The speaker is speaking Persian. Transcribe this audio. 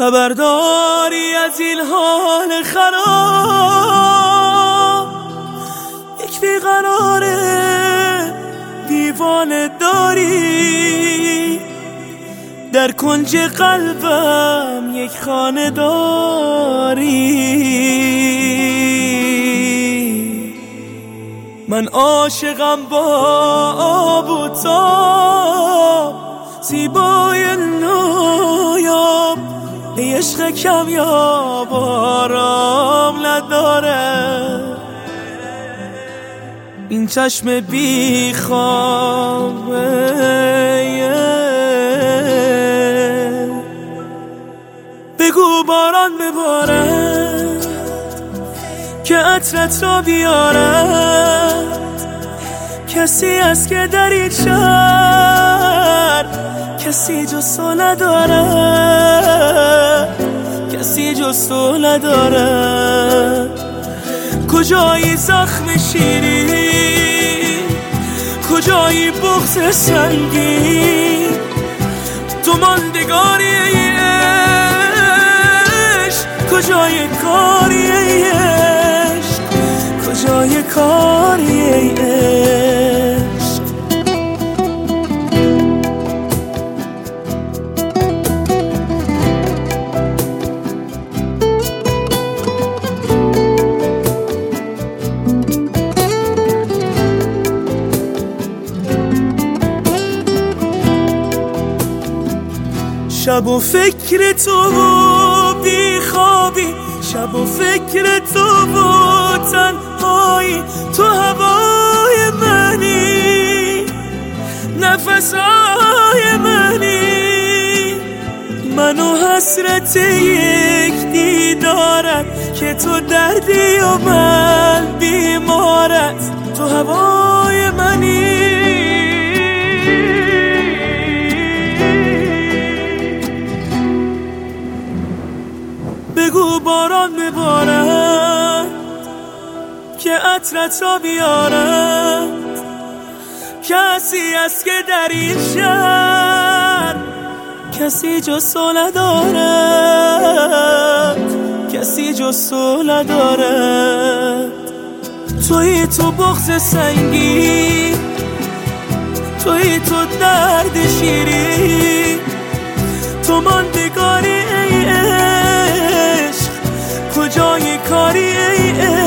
خبرداری از این حال خراب، یک بیقراره دیوانه داری، در کنج قلبم یک خانه داری. من عاشقم با آب و تاب، زیبای نایاب، عشق کمیاب آرام نداره. این چشم بی خوابه بگو باران ببارد که عطرت را بیارد، کسی است که در این شهر کسی جز تو نداره، کسی جز تو نداره. کجایی زخم شیرین، کجایی بغض سنگین، تو ماندگاری عشق، کجای کاری عشق، کجای کاری عشق. شب و فکر تو و بی خوابی، شب و فکر تو و تنهایی، تو هوای منی، نفسهای منی، من و حسرت یک دیدارت که تو دردی و من بیمارت، تو هوای منی. بگو باران ببارد که عطرت را بیارد، کسی است که در این شهر کسی جز تو ندارد، کسی جز تو ندارد. تویی تو بغض سنگین، تویی تو درد شیرین، تو ماندگاری ای عشق، کجای کاری ای عشق،